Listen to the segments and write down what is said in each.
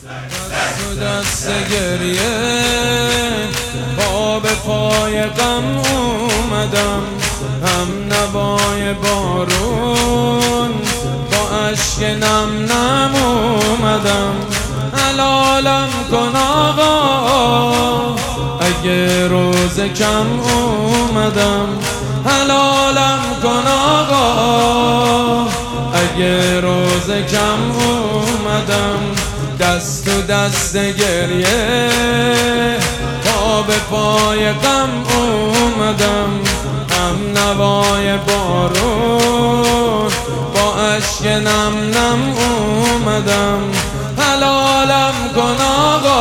تو دست گریه پا به پای غم اومدم، هم نوای بارون با اشک نم نم اومدم. حلالم کن آقا اگه روز کم اومدم، حلالم کن آقا اگه روز کم اومدم. دست تو دست گریه پا به پای غم اومدم، هم نوای بارون با اشک نم نم اومدم. حلالم کن آقا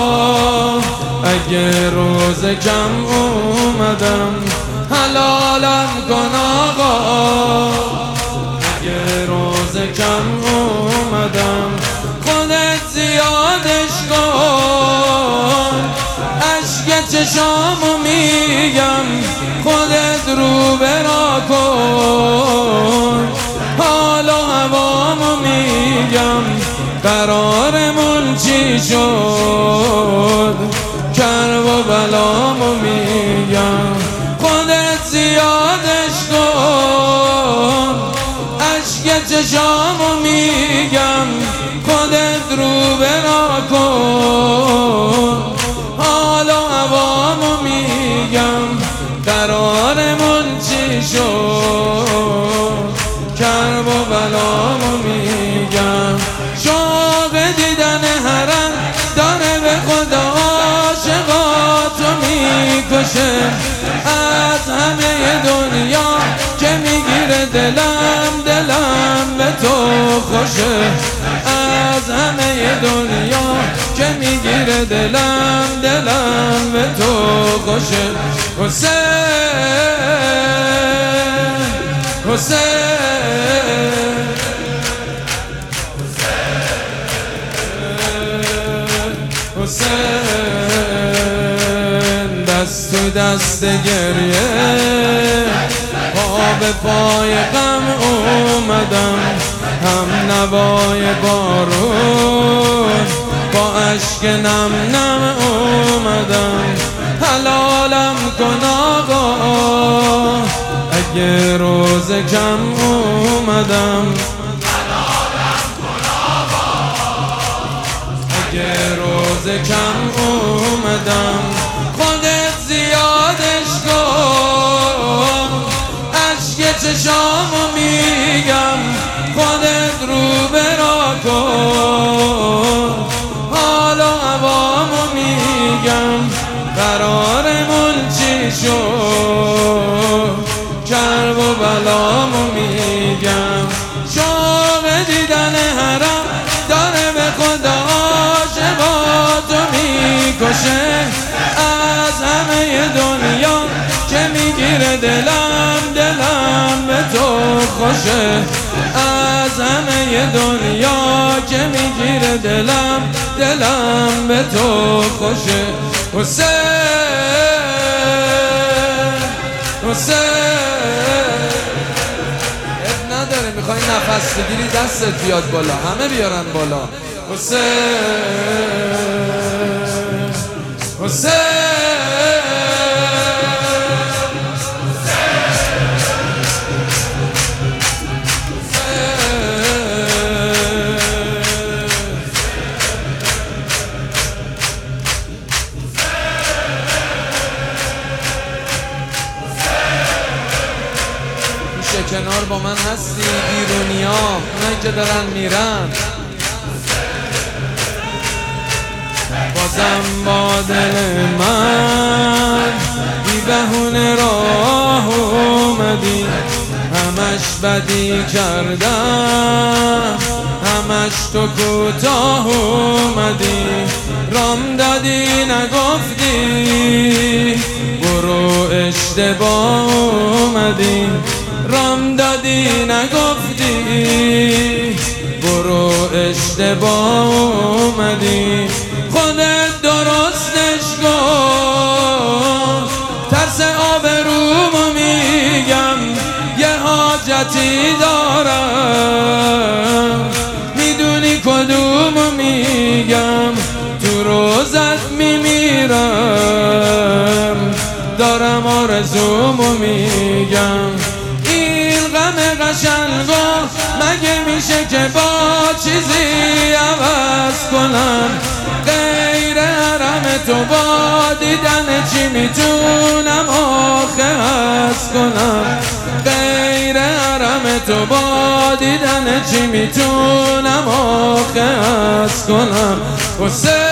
اگه روز کم اومدم، حلالم کن آقا اگه روز کم اومدم. خودت زیادش کن اشک چشامو میگم، خودت رو برا کن حال و هوامو میگم. قرارمون چی شد کرب و بلامو میگم. خودت زیادش کن اشک چشامو میگم، خودت رو برا کن حال و هوامو میگم. قرارمون چی شد کرب و بلامو میگم. شوق دیدن حرم داره به خدا عاشقاتو میکشه، از همه دنیا که میگیره دلم به تو خوشه. از همه دنیا که میگیره دلم به تو خوشه. حسین حسین حسین دست تو دست گریه پا به پای غم اومدم، هم نوای بارون با اشک نم نم اومدم. حلالم کن آقا اگه روز کم اومدم، اگه روز کم اومدم. خودت زیادش کن اشک چشامو میگم، خودت رو برا کن حال و هوامو میگم. قرارمون چی شد کرب و بلامو میگم. شوق دیدن حرم داره به خدا عاشقاتو میکشه، از همه دنیا که میگیره دلم به تو خوشه. از همه دنیا که میگیره دلم به تو خوشه. حسین حسین اب نداره میخوای نفس بگیری دستت بیاد بالا، همه بیارن بالا. حسین حسین کنار با من هستی بیرونیا، اونایی که دارن میرن بازم با دل من بی بهونه راه اومدی. همش بدی کردم همش تو کوتاه اومدی. رام دادی نگفتی برو اشتباه اومدی. رام دادی نگفتی برو اشتباه اومدی. خودت درستش کن ترس آبرومو میگم، یه حاجتی دارم میدونی کدومو میگم. میگم تو روزت میمیرم، دارم آرزومو میگم. این غم قشنگا مگه میشه که با چیزی عوض کنم؟ غیر حرم تو با دیدن چی میتونم آخه حس کنم؟ غیر حرم تو با دیدن چی میتونم آخه حس کنم؟